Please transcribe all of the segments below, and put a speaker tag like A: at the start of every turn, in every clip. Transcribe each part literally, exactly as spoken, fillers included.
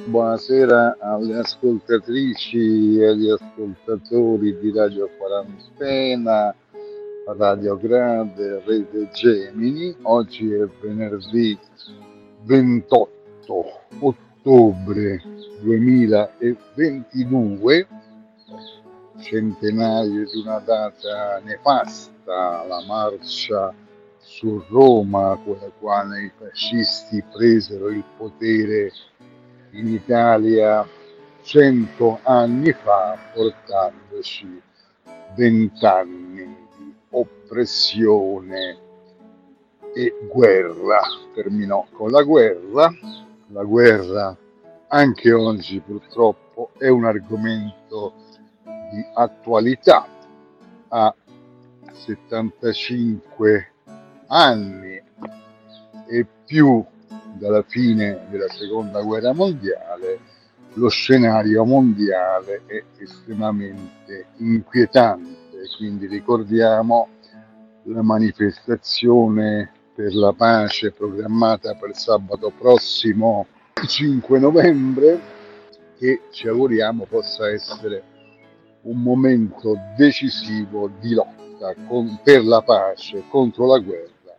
A: buonasera alle ascoltatrici e agli ascoltatori di Radio Quarantena, Radio Grande, Rete Gemini. Oggi è venerdì ventotto ottobre duemilaventidue, centenario di una data nefasta, la marcia su Roma, con la quale i fascisti presero il potere in Italia cento anni fa, portandoci vent'anni di oppressione e guerra. Terminò con la guerra. La guerra anche oggi purtroppo è un argomento di attualità. A settantacinque anni e più dalla fine della seconda guerra mondiale, lo scenario mondiale è estremamente inquietante. Quindi ricordiamo la manifestazione per la pace programmata per sabato prossimo cinque novembre, che ci auguriamo possa essere un momento decisivo di lotta con, per la pace, contro la guerra,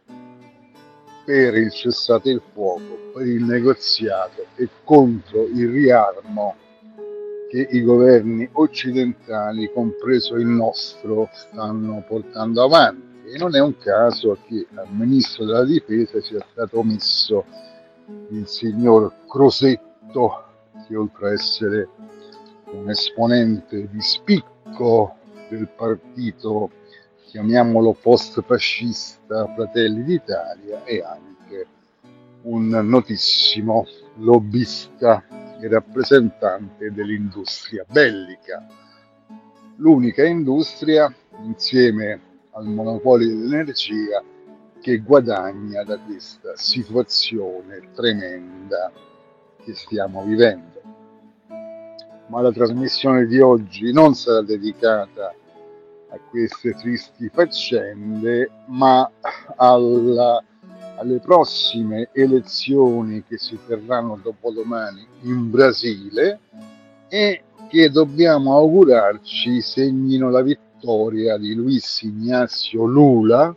A: per il cessate il fuoco, per il negoziato e contro il riarmo che i governi occidentali, compreso il nostro, stanno portando avanti. E non è un caso che al ministro della difesa sia stato messo il signor Crosetto, che oltre a essere un esponente di spicco del partito, chiamiamolo post-fascista Fratelli d'Italia, è anche un notissimo lobbista e rappresentante dell'industria bellica, l'unica industria insieme al monopolio dell'energia che guadagna da questa situazione tremenda che stiamo vivendo. Ma la trasmissione di oggi non sarà dedicata a queste tristi faccende, ma alla, alle prossime elezioni che si terranno dopodomani in Brasile e che dobbiamo augurarci segnino la vittoria di Luiz Inácio Lula,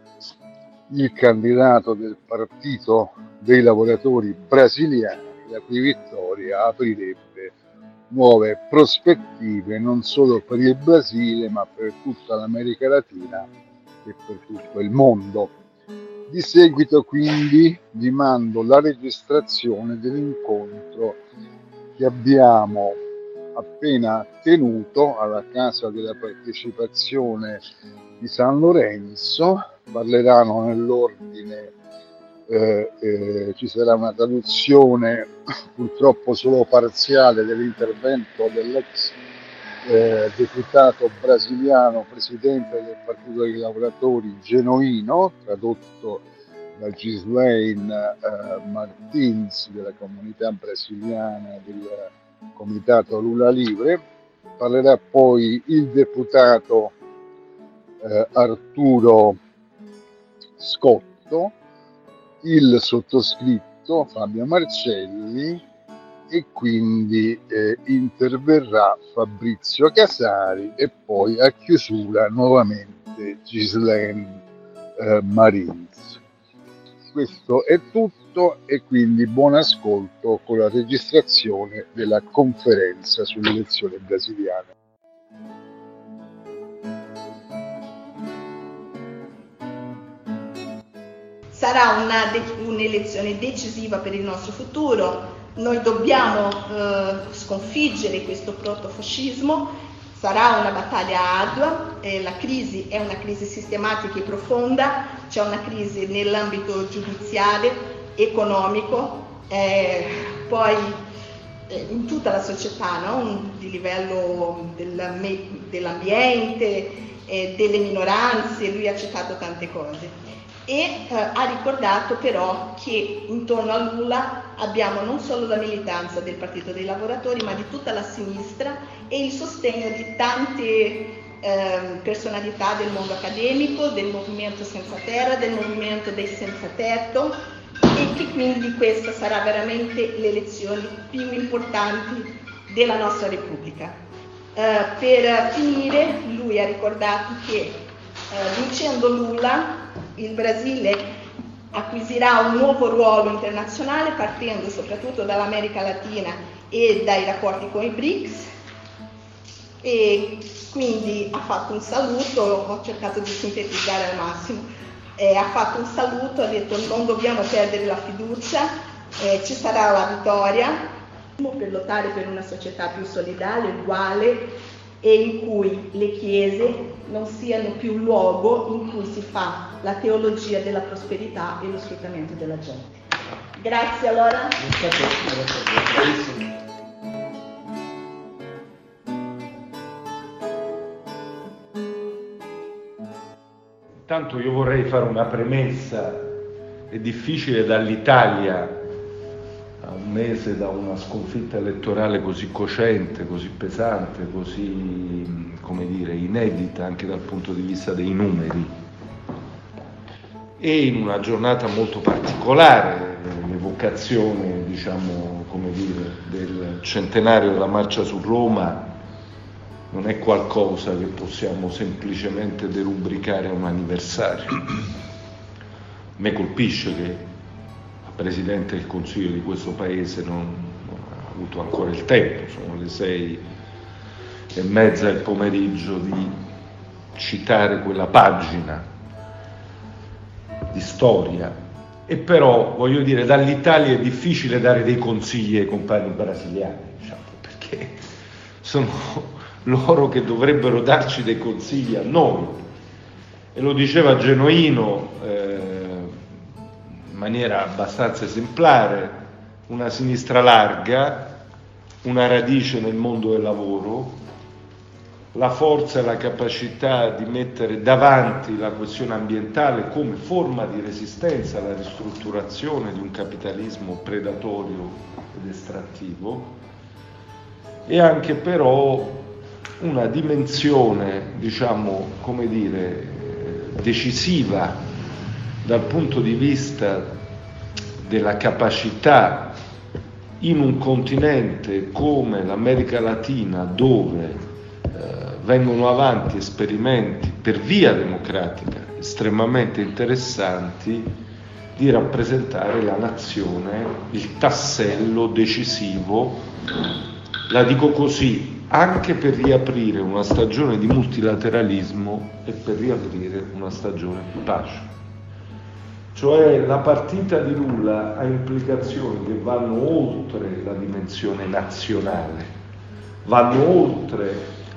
A: il candidato del Partito dei Lavoratori Brasiliani, la cui vittoria aprirebbe nuove prospettive non solo per il Brasile ma per tutta l'America Latina e per tutto il mondo. Di seguito quindi vi mando la registrazione dell'incontro che abbiamo appena tenuto alla Casa della Partecipazione di San Lorenzo. Parleranno nell'ordine, eh, eh, ci sarà una traduzione purtroppo solo parziale dell'intervento dell'ex eh, deputato brasiliano, presidente del Partito dei Lavoratori Genuino, tradotto da Ghislaine eh, Martins della comunità brasiliana del Comitato Lula Livre. Parlerà poi il deputato eh, Arturo Scotto, il sottoscritto Fabio Marcelli e quindi eh, interverrà Fabrizio Casari e poi a chiusura nuovamente Ghislaine eh, Marins. Questo è tutto e quindi buon ascolto con la registrazione della conferenza sulle elezioni brasiliane.
B: Sarà una de- un'elezione decisiva per il nostro futuro. Noi dobbiamo eh, sconfiggere questo protofascismo. Sarà una battaglia ardua, eh, la crisi è una crisi sistematica e profonda, c'è una crisi nell'ambito giudiziario, economico, eh, poi eh, in tutta la società, no? Di livello dell'ambiente, eh, delle minoranze, lui ha citato tante cose. E eh, ha ricordato però che intorno a Lula abbiamo non solo la militanza del Partito dei Lavoratori ma di tutta la sinistra e il sostegno di tante eh, personalità del mondo accademico, del movimento senza terra, del movimento dei senza tetto e che quindi questa sarà veramente le elezioni più importanti della nostra Repubblica. Eh, per finire, lui ha ricordato che eh, vincendo Lula il Brasile acquisirà un nuovo ruolo internazionale partendo soprattutto dall'America Latina e dai rapporti con i B R I C S, e quindi ha fatto un saluto, ho cercato di sintetizzare al massimo, eh, ha fatto un saluto, ha detto non dobbiamo perdere la fiducia, eh, ci sarà la vittoria per lottare per una società più solidale, uguale, e in cui le chiese non siano più un luogo in cui si fa la teologia della prosperità e lo sfruttamento della gente. Grazie allora.
C: Intanto io vorrei fare una premessa. È difficile dall'Italia, a un mese da una sconfitta elettorale così cocente, così pesante, così, come dire, inedita anche dal punto di vista dei numeri, e in una giornata molto particolare, l'evocazione, diciamo, come dire, del centenario della marcia su Roma non è qualcosa che possiamo semplicemente derubricare a un anniversario. Me colpisce che Presidente del Consiglio di questo Paese non, non ha avuto ancora il tempo, sono le sei e mezza del pomeriggio, di citare quella pagina di storia. E però, voglio dire, dall'Italia è difficile dare dei consigli ai compagni brasiliani, diciamo, perché sono loro che dovrebbero darci dei consigli a noi. E lo diceva Genuino eh, in maniera abbastanza esemplare: una sinistra larga, una radice nel mondo del lavoro, la forza e la capacità di mettere davanti la questione ambientale come forma di resistenza alla ristrutturazione di un capitalismo predatorio ed estrattivo, e anche però una dimensione, diciamo, come dire, decisiva dal punto di vista della capacità in un continente come l'America Latina, dove eh, vengono avanti esperimenti per via democratica estremamente interessanti, di rappresentare la nazione, il tassello decisivo, la dico così, anche per riaprire una stagione di multilateralismo e per riaprire una stagione di pace. Cioè la partita di Lula ha implicazioni che vanno oltre la dimensione nazionale, vanno oltre,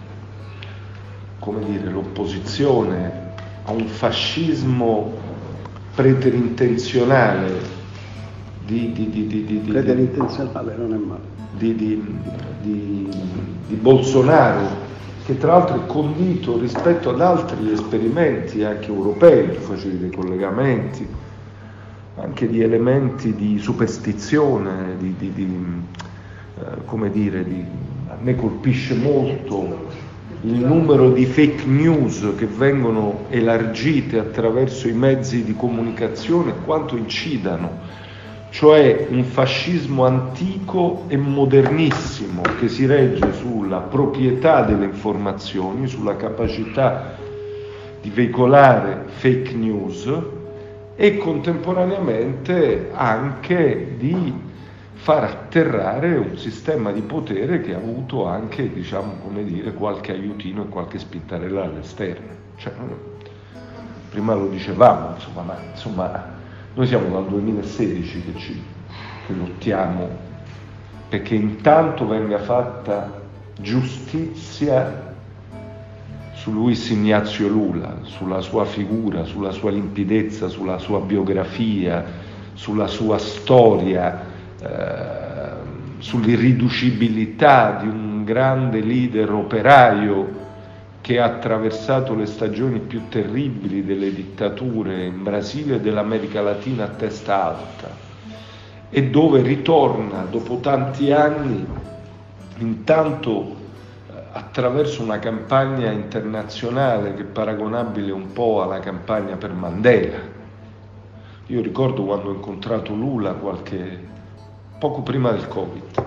C: come dire, l'opposizione a un fascismo preterintenzionale di, di, di, di, di,
D: preterintenzionale non è male.
C: Di, di, di, di Bolsonaro, che tra l'altro è condito rispetto ad altri esperimenti anche europei, tu facevi dei collegamenti, anche di elementi di superstizione, di, di, di eh, come dire, di, a me colpisce molto il numero di fake news che vengono elargite attraverso i mezzi di comunicazione, quanto incidano, cioè un fascismo antico e modernissimo che si regge sulla proprietà delle informazioni, sulla capacità di veicolare fake news, e contemporaneamente anche di far atterrare un sistema di potere che ha avuto anche, diciamo, come dire, qualche aiutino e qualche spintarella all'esterno. Cioè, prima lo dicevamo, insomma, ma insomma noi siamo dal duemilasedici che ci che lottiamo perché intanto venga fatta giustizia su Luis Ignazio Lula, sulla sua figura, sulla sua limpidezza, sulla sua biografia, sulla sua storia, eh, sull'irriducibilità di un grande leader operaio che ha attraversato le stagioni più terribili delle dittature in Brasile e dell'America Latina a testa alta, e dove ritorna dopo tanti anni, intanto attraverso una campagna internazionale che è paragonabile un po' alla campagna per Mandela, Io ricordo quando ho incontrato Lula qualche poco prima del Covid.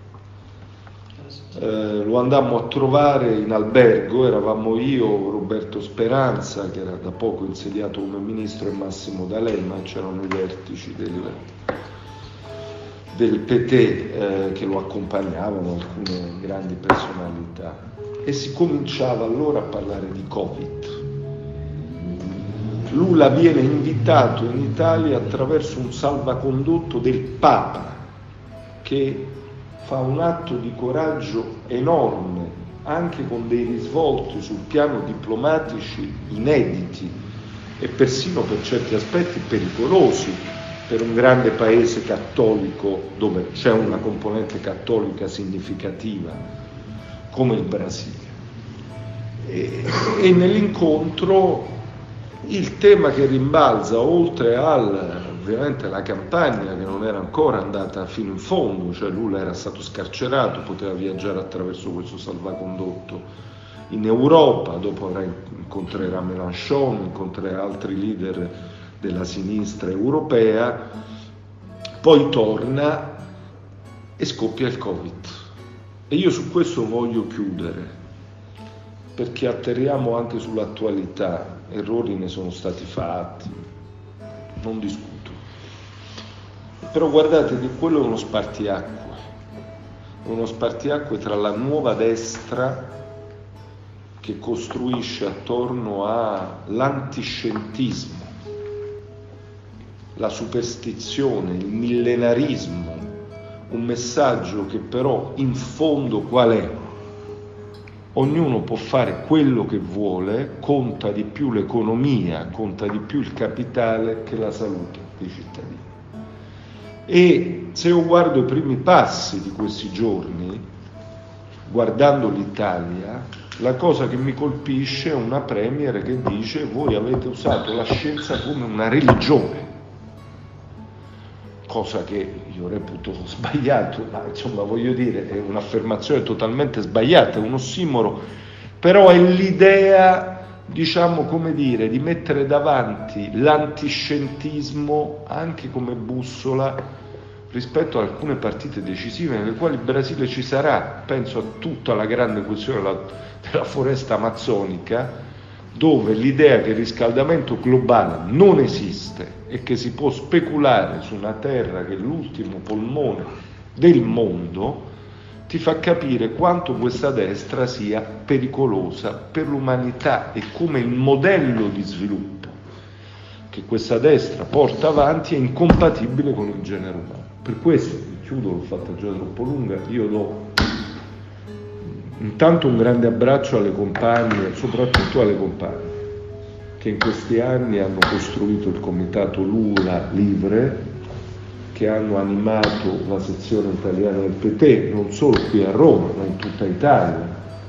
C: Eh, lo andammo a trovare in albergo, eravamo io, Roberto Speranza, che era da poco insediato come ministro, e Massimo D'Alema, c'erano i vertici del, del P T eh, che lo accompagnavano, alcune grandi personalità, e si cominciava allora a parlare di Covid. Lula viene invitato in Italia attraverso un salvacondotto del Papa, che fa un atto di coraggio enorme, anche con dei risvolti sul piano diplomatici inediti e persino per certi aspetti pericolosi per un grande paese cattolico dove c'è una componente cattolica significativa come il Brasile. E, e nell'incontro il tema che rimbalza, oltre al ovviamente la campagna che non era ancora andata fino in fondo, cioè Lula era stato scarcerato, poteva viaggiare attraverso questo salvacondotto in Europa, dopo avrà, incontrerà Mélenchon, incontrerà altri leader della sinistra europea, poi torna e scoppia il Covid. E io su questo voglio chiudere, perché atterriamo anche sull'attualità. Errori ne sono stati fatti, non discuto. Però guardate che quello è uno spartiacque, è uno spartiacque tra la nuova destra che costruisce attorno all'antiscientismo, la superstizione, il millenarismo, un messaggio che però in fondo qual è? Ognuno può fare quello che vuole, conta di più l'economia, conta di più il capitale che la salute dei cittadini. E se io guardo i primi passi di questi giorni, guardando l'Italia, la cosa che mi colpisce è una premier che dice: voi avete usato la scienza come una religione, cosa che io reputo sbagliato, ma insomma voglio dire è un'affermazione totalmente sbagliata, è un ossimoro, però è l'idea, diciamo, come dire, di mettere davanti l'antiscientismo anche come bussola rispetto a alcune partite decisive nelle quali il Brasile ci sarà. Penso a tutta la grande questione della, della foresta amazzonica, dove l'idea che il riscaldamento globale non esiste e che si può speculare su una terra che è l'ultimo polmone del mondo, ti fa capire quanto questa destra sia pericolosa per l'umanità e come il modello di sviluppo che questa destra porta avanti è incompatibile con il genere umano. Per questo, chiudo, l'ho fatta già troppo lunga, io do intanto un grande abbraccio alle compagne, soprattutto alle compagne, che in questi anni hanno costruito il comitato Lula Livre, che hanno animato la sezione italiana del P T, non solo qui a Roma, ma in tutta Italia,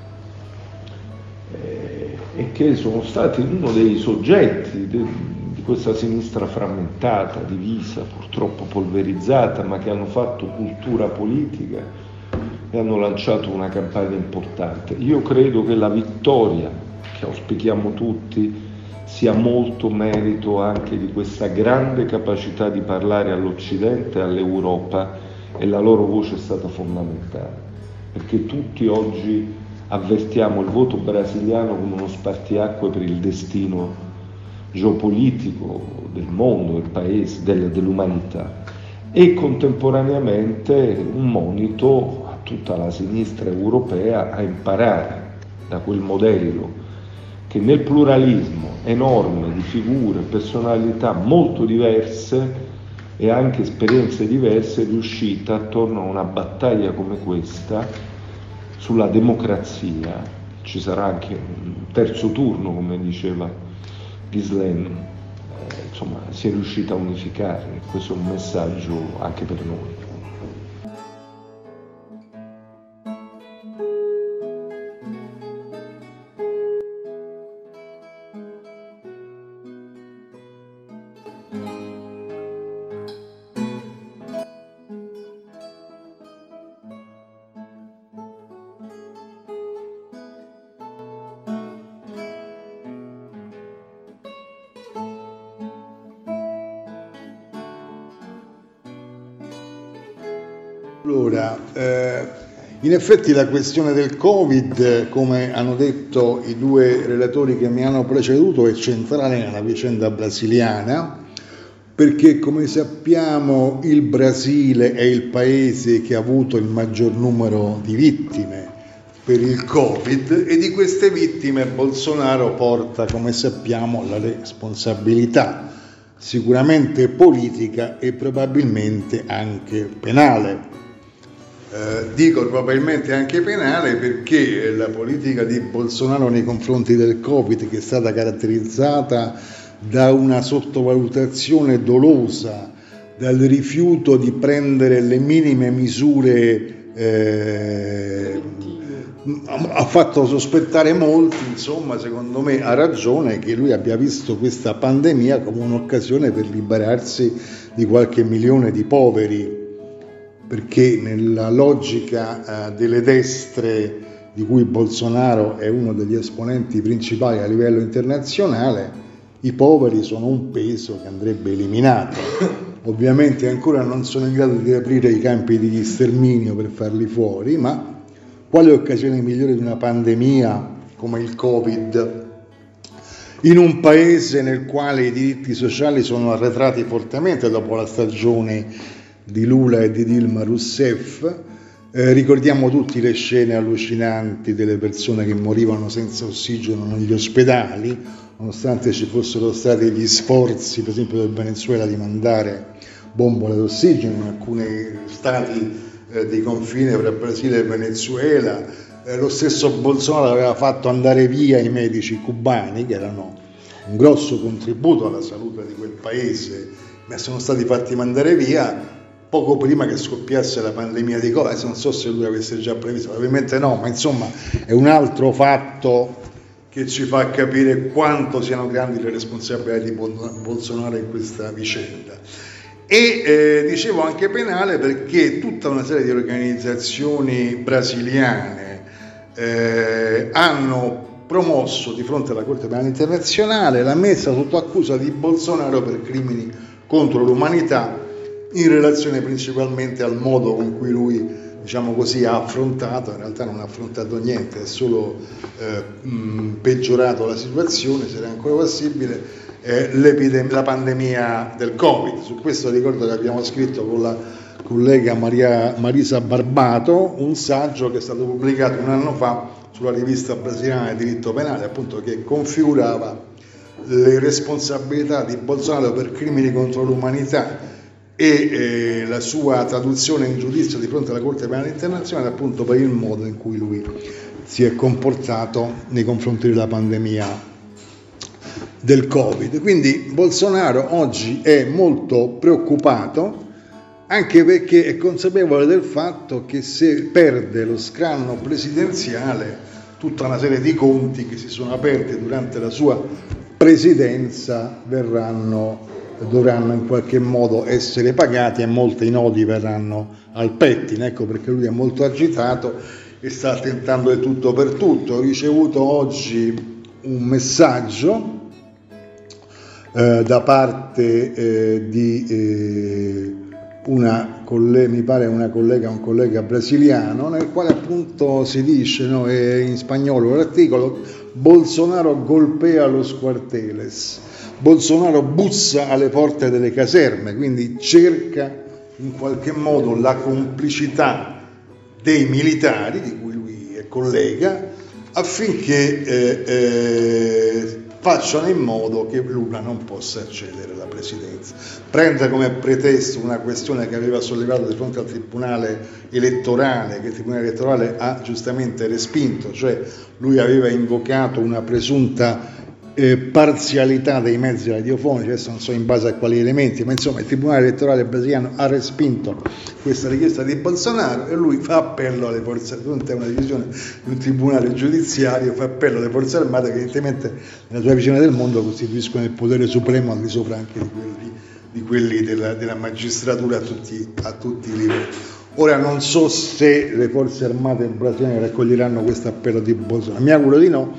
C: eh, e che sono stati uno dei soggetti de, di questa sinistra frammentata, divisa, purtroppo polverizzata, ma che hanno fatto cultura politica e hanno lanciato una campagna importante. Io credo che la vittoria che auspichiamo tutti sia molto merito anche di questa grande capacità di parlare all'Occidente e all'Europa, e la loro voce è stata fondamentale, perché tutti oggi avvertiamo il voto brasiliano come uno spartiacque per il destino geopolitico del mondo, del paese, del, dell'umanità, e contemporaneamente un monito a tutta la sinistra europea a imparare da quel modello che nel pluralismo enorme di figure, personalità molto diverse e anche esperienze diverse è riuscita attorno a una battaglia come questa sulla democrazia. Ci sarà anche un terzo turno, come diceva Ghislaine, eh, insomma si è riuscita a unificare. Questo è un messaggio anche per noi.
E: Allora, eh, in effetti la questione del Covid, come hanno detto i due relatori che mi hanno preceduto, è centrale nella vicenda brasiliana, perché come sappiamo il Brasile è il paese che ha avuto il maggior numero di vittime per il Covid e di queste vittime Bolsonaro porta, come sappiamo, la responsabilità, sicuramente politica e probabilmente anche penale. Eh, dico probabilmente anche penale perché la politica di Bolsonaro nei confronti del Covid, che è stata caratterizzata da una sottovalutazione dolosa, dal rifiuto di prendere le minime misure, eh, ha fatto sospettare molti, insomma, secondo me ha ragione che lui abbia visto questa pandemia come un'occasione per liberarsi di qualche milione di poveri, perché nella logica eh, delle destre di cui Bolsonaro è uno degli esponenti principali a livello internazionale, i poveri sono un peso che andrebbe eliminato. Ovviamente ancora non sono in grado di aprire i campi di sterminio per farli fuori, ma quale occasione migliore di una pandemia come il Covid in un paese nel quale i diritti sociali sono arretrati fortemente dopo la stagione di Lula e di Dilma Rousseff. Eh, ricordiamo tutti le scene allucinanti delle persone che morivano senza ossigeno negli ospedali, nonostante ci fossero stati gli sforzi, per esempio del Venezuela, di mandare bombole d'ossigeno in alcuni stati eh, di confine tra Brasile e Venezuela. Eh, lo stesso Bolsonaro aveva fatto andare via i medici cubani, che erano un grosso contributo alla salute di quel paese, ma sono stati fatti mandare via poco prima che scoppiasse la pandemia di Covid. Non so se lui avesse già previsto, probabilmente no, ma insomma è un altro fatto che ci fa capire quanto siano grandi le responsabilità di Bolsonaro in questa vicenda. E eh, dicevo anche penale perché tutta una serie di organizzazioni brasiliane eh, hanno promosso di fronte alla Corte Penale Internazionale la messa sotto accusa di Bolsonaro per crimini contro l'umanità in relazione principalmente al modo con cui lui, diciamo così, ha affrontato, in realtà non ha affrontato niente, è solo eh, mh, peggiorato la situazione, se era ancora possibile, eh, la pandemia del Covid. Su questo ricordo che abbiamo scritto con la collega Maria, Marisa Barbato un saggio che è stato pubblicato un anno fa sulla rivista brasiliana di diritto penale, appunto, che configurava le responsabilità di Bolsonaro per crimini contro l'umanità e eh, la sua traduzione in giudizio di fronte alla Corte Penale Internazionale, appunto per il modo in cui lui si è comportato nei confronti della pandemia del Covid. Quindi Bolsonaro oggi è molto preoccupato, anche perché è consapevole del fatto che se perde lo scranno presidenziale, tutta una serie di conti che si sono aperti durante la sua presidenza verranno dovranno in qualche modo essere pagati e molti nodi verranno al pettine. Ecco perché lui è molto agitato e sta tentando il tutto per tutto. Ho ricevuto oggi un messaggio eh, da parte eh, di eh, una collega, mi pare una collega, un collega brasiliano, nel quale appunto si dice, no, è in spagnolo l'articolo: Bolsonaro golpea los cuarteles. Bolsonaro bussa alle porte delle caserme, quindi cerca in qualche modo la complicità dei militari, di cui lui è collega, affinché eh, eh, facciano in modo che Lula non possa accedere alla presidenza. Prende come pretesto una questione che aveva sollevato di fronte al Tribunale elettorale, che il Tribunale elettorale ha giustamente respinto, cioè lui aveva invocato una presunta Eh, parzialità dei mezzi radiofonici, adesso non so in base a quali elementi, ma insomma il Tribunale elettorale brasiliano ha respinto questa richiesta di Bolsonaro e lui fa appello alle forze, fronte a una decisione di un tribunale giudiziario, fa appello alle forze armate che evidentemente nella sua visione del mondo costituiscono il potere supremo al di sopra anche di quelli, di quelli della, della magistratura a tutti, a tutti i livelli. Ora non so se le forze armate brasiliane raccoglieranno questo appello di Bolsonaro, mi auguro di no,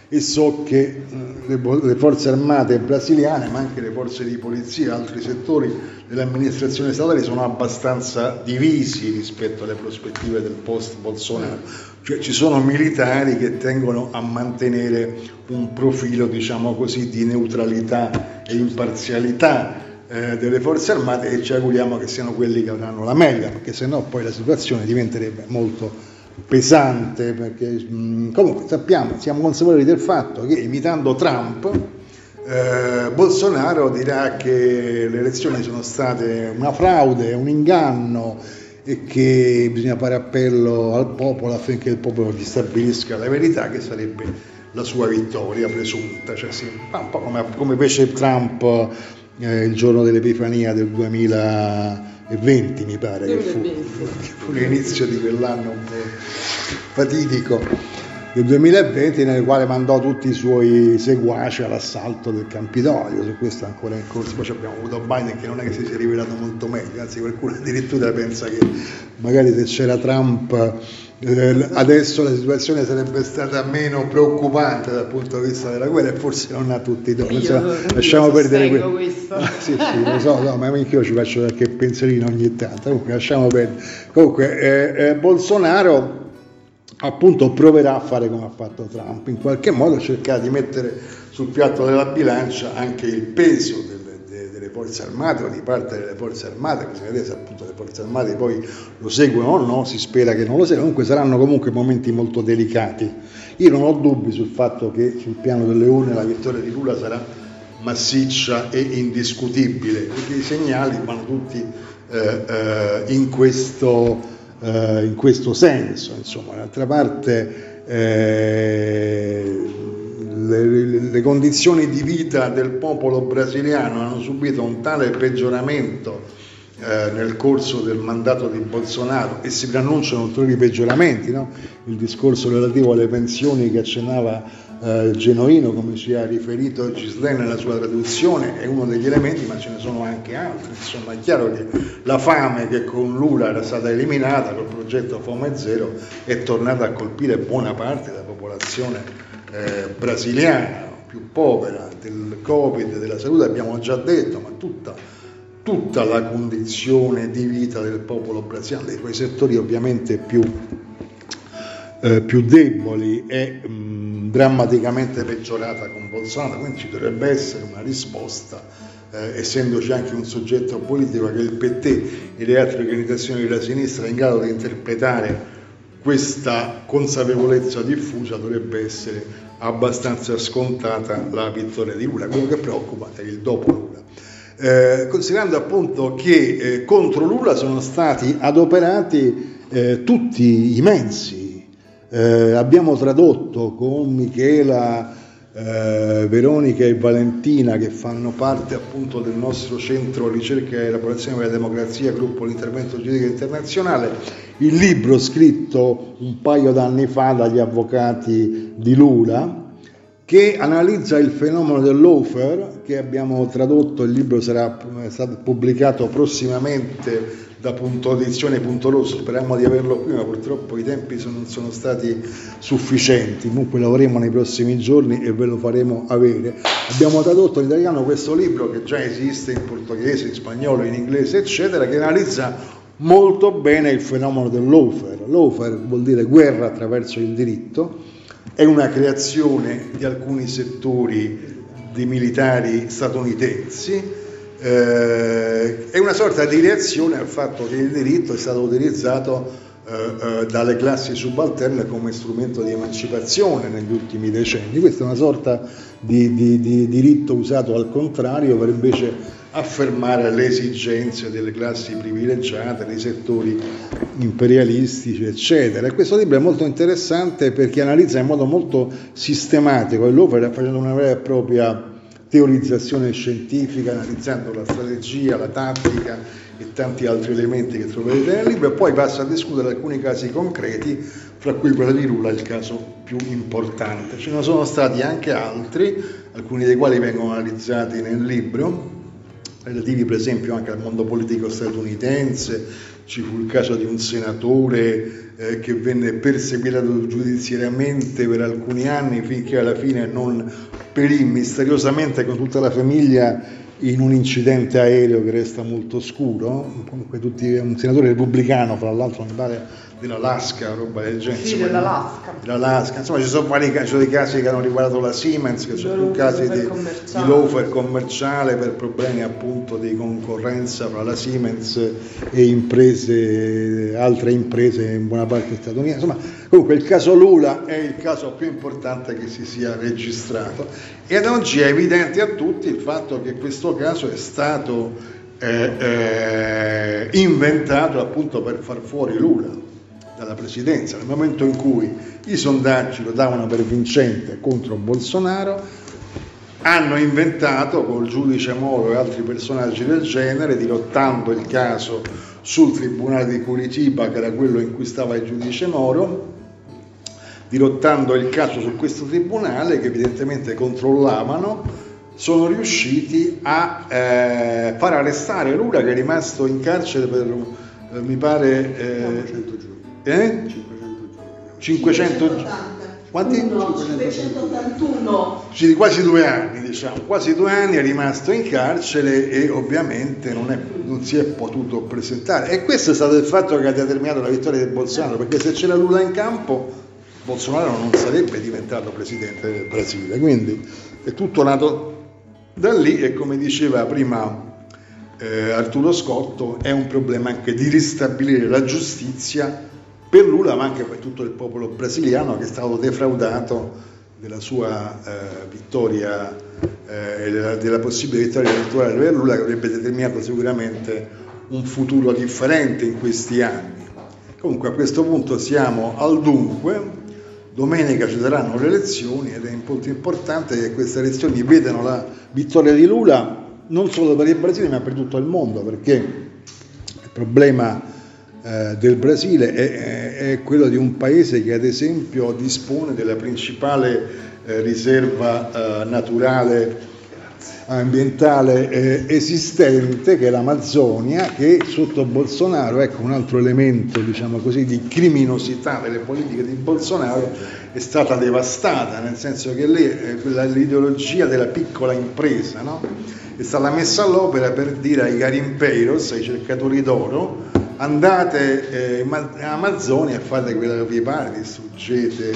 E: e so che le, le forze armate brasiliane, ma anche le forze di polizia e altri settori dell'amministrazione statale sono abbastanza divisi rispetto alle prospettive del post-Bolsonaro, cioè ci sono militari che tengono a mantenere un profilo, diciamo così, di neutralità e imparzialità eh, delle forze armate, e ci auguriamo che siano quelli che avranno la meglio, perché sennò poi la situazione diventerebbe molto pesante, perché mh, comunque sappiamo, siamo consapevoli del fatto che, imitando Trump, eh, Bolsonaro dirà che le elezioni sono state una fraude, un inganno, e che bisogna fare appello al popolo affinché il popolo gli stabilisca la verità, che sarebbe la sua vittoria presunta, cioè sì, un po' come, come fece Trump eh, il giorno dell'Epifania del duemilaventi, mi pare che fu, che fu l'inizio di quell'anno un po' fatidico del duemilaventi, nel quale mandò tutti i suoi seguaci all'assalto del Campidoglio. Su questo ancora in corso. Poi abbiamo avuto Biden, che non è che si sia rivelato molto meglio, anzi qualcuno addirittura pensa che magari se c'era Trump eh, adesso la situazione sarebbe stata meno preoccupante dal punto di vista della guerra, e forse non ha tutti i torni. Lasciamo io perdere que- questo. Ah, sì, sì, lo so, no, ma anch'io ci faccio qualche pensierino ogni tanto. Comunque lasciamo perdere. Comunque eh, eh, Bolsonaro appunto proverà a fare come ha fatto Trump, in qualche modo cercare di mettere sul piatto della bilancia anche il peso delle, de, delle forze armate, o di parte delle forze armate. Bisogna vedere se appunto le forze armate poi lo seguono o no, si spera che non lo seguano. Comunque saranno comunque momenti molto delicati. Io non ho dubbi sul fatto che sul piano delle urne la vittoria di Lula sarà massiccia e indiscutibile, perché i segnali vanno tutti eh, eh, in questo Uh, in questo senso. Insomma, d'altra parte eh, le, le condizioni di vita del popolo brasiliano hanno subito un tale peggioramento eh, nel corso del mandato di Bolsonaro, e si preannunciano ulteriori peggioramenti, no? Il discorso relativo alle pensioni che accennava eh, Genuino, come ci ha riferito Gislè nella sua traduzione, è uno degli elementi, ma ce ne sono anche altri. Insomma, è chiaro che la fame, che con Lula era stata eliminata col progetto Fome Zero, è tornata a colpire buona parte della popolazione eh, brasiliana, più povera. Del Covid, della salute abbiamo già detto, ma tutta, tutta la condizione di vita del popolo brasiliano, dei quei settori ovviamente più, eh, più deboli, è mh, drammaticamente peggiorata con Bolsonaro. Quindi ci dovrebbe essere una risposta, eh, essendoci anche un soggetto politico che il P T e le altre organizzazioni della sinistra in grado di interpretare questa consapevolezza diffusa. Dovrebbe essere abbastanza scontata la vittoria di Lula. Quello che preoccupa è il dopo Lula, eh, considerando appunto che eh, contro Lula sono stati adoperati eh, tutti i mezzi. Eh, abbiamo tradotto con Michela, eh, Veronica e Valentina, che fanno parte appunto del nostro centro ricerca e elaborazione della democrazia, gruppo l'intervento giuridico internazionale, il libro scritto un paio d'anni fa dagli avvocati di Lula, che analizza il fenomeno del lawfare, che abbiamo tradotto. Il libro sarà stato pubblicato prossimamente da Punto Edizione Punto Rosso. Speriamo di averlo qui, ma purtroppo i tempi non sono stati sufficienti. Comunque lavoreremo nei prossimi giorni e ve lo faremo avere. Abbiamo tradotto in italiano questo libro, che già esiste in portoghese, in spagnolo, in inglese, eccetera, che analizza molto bene il fenomeno del lawfare. Lawfare vuol dire guerra attraverso il diritto, è una creazione di alcuni settori di militari statunitensi, eh, è una sorta di reazione al fatto che il diritto è stato utilizzato eh, eh, dalle classi subalterne come strumento di emancipazione negli ultimi decenni. Questa è una sorta di, di, di diritto usato al contrario per invece affermare le esigenze delle classi privilegiate, dei settori imperialistici, eccetera. E questo libro è molto interessante perché analizza in modo molto sistematico il lawfare, facendo una vera e propria teorizzazione scientifica, analizzando la strategia, la tattica e tanti altri elementi che troverete nel libro, e poi passa a discutere alcuni casi concreti, fra cui quello di Lula è il caso più importante. Ce ne sono stati anche altri, alcuni dei quali vengono analizzati nel libro, relativi per esempio anche al mondo politico statunitense. ci fu il caso di un senatore eh, che venne perseguitato giudiziariamente per alcuni anni finché alla fine non perì misteriosamente con tutta la famiglia in un incidente aereo che resta molto oscuro. Comunque tutti, un senatore repubblicano, fra l'altro mi pare dell'Alaska, roba del genere.
F: Sì, dell'Alaska.
E: dell'Alaska. Insomma, ci sono vari ci sono dei casi che hanno riguardato la Siemens, che sono più casi di, di lawfare commerciale per problemi appunto di concorrenza fra la Siemens e imprese, altre imprese in buona parte statunitensi. Insomma, comunque il caso Lula è il caso più importante che si sia registrato e ad oggi è evidente a tutti il fatto che questo caso è stato eh, eh, inventato appunto per far fuori Lula dalla presidenza. Nel momento in cui i sondaggi lo davano per vincente contro Bolsonaro, hanno inventato col giudice Moro e altri personaggi del genere, dirottando il caso sul tribunale di Curitiba, che era quello in cui stava il giudice Moro, dirottando il caso su questo tribunale, che evidentemente controllavano, sono riusciti a eh, far arrestare Lula, che è rimasto in carcere per eh, mi pare eh, Eh? cinquecento giorni. Quanti?
B: cinquecentottantuno.
E: Sì, quasi due anni, diciamo, quasi due anni è rimasto in carcere e ovviamente non, è, non si è potuto presentare. E questo è stato il fatto che ha determinato la vittoria di Bolsonaro, perché se c'era Lula in campo, Bolsonaro non sarebbe diventato presidente del Brasile. Quindi è tutto nato da lì e, come diceva prima eh, Arturo Scotto, è un problema anche di ristabilire la giustizia per Lula, ma anche per tutto il popolo brasiliano, che è stato defraudato della sua eh, vittoria eh, e della, della possibile vittoria elettorale per Lula, che avrebbe determinato sicuramente un futuro differente in questi anni. Comunque a questo punto siamo al dunque. Domenica ci saranno le elezioni ed è molto importante che queste elezioni vedano la vittoria di Lula non solo per il Brasile ma per tutto il mondo, perché il problema Eh, del Brasile è, è, è quello di un paese che ad esempio dispone della principale eh, riserva eh, naturale ambientale eh, esistente, che è l'Amazzonia, che sotto Bolsonaro, ecco un altro elemento diciamo così di criminosità delle politiche di Bolsonaro, è stata devastata, nel senso che lì eh, quella, l'ideologia della piccola impresa, no? È stata messa all'opera per dire ai garimpeiros, ai cercatori d'oro: andate eh, in Amazzonia e fate quello che vi pare, distruggete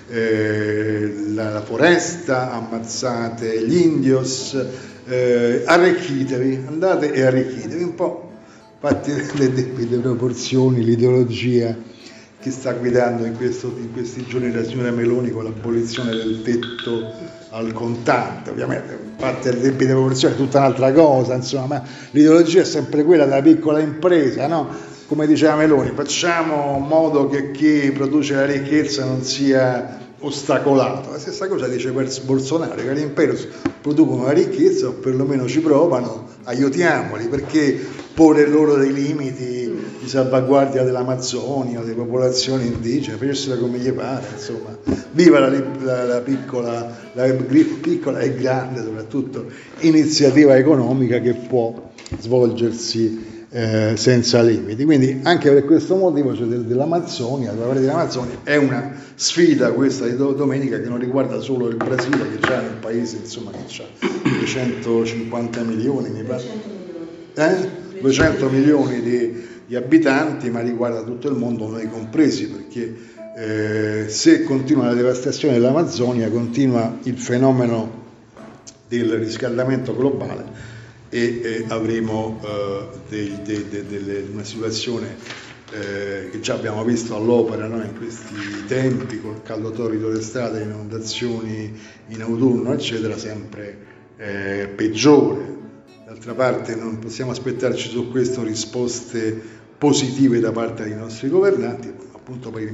E: eh, la, la foresta, ammazzate gli indios, eh, arricchitevi, andate e arricchitevi, un po' fatti le debite proporzioni, l'ideologia che sta guidando in, questo, in questi giorni la signora Meloni con l'abolizione del tetto al contante. Ovviamente fatte le debite proporzioni è tutta un'altra cosa, insomma, ma l'ideologia è sempre quella della piccola impresa, no? Come diceva Meloni, facciamo in modo che chi produce la ricchezza non sia ostacolato. La stessa cosa dice per Bolsonaro: i garimpeiros producono la ricchezza, o perlomeno ci provano, aiutiamoli, perché porre loro dei limiti di salvaguardia dell'Amazzonia, delle popolazioni indigene, facersela come gli pare, insomma. Viva la, la, la piccola, la piccola e grande soprattutto iniziativa economica che può svolgersi Eh, senza limiti. Quindi anche per questo motivo, cioè del, dell'Amazzonia, della parte dell'Amazzonia, è una sfida questa di domenica che non riguarda solo il Brasile, che già è un paese insomma che ha duecentocinquanta milioni, mi pare, eh? duecento milioni di, di abitanti, ma riguarda tutto il mondo, noi compresi, perché eh, se continua la devastazione dell'Amazzonia, continua il fenomeno del riscaldamento globale e eh, avremo eh, dei, dei, dei, delle, una situazione eh, che già abbiamo visto all'opera, no? In questi tempi, col caldo torrido d'estate, inondazioni in autunno, eccetera, sempre eh, peggiore. D'altra parte non possiamo aspettarci su questo risposte positive da parte dei nostri governanti, appunto per, il,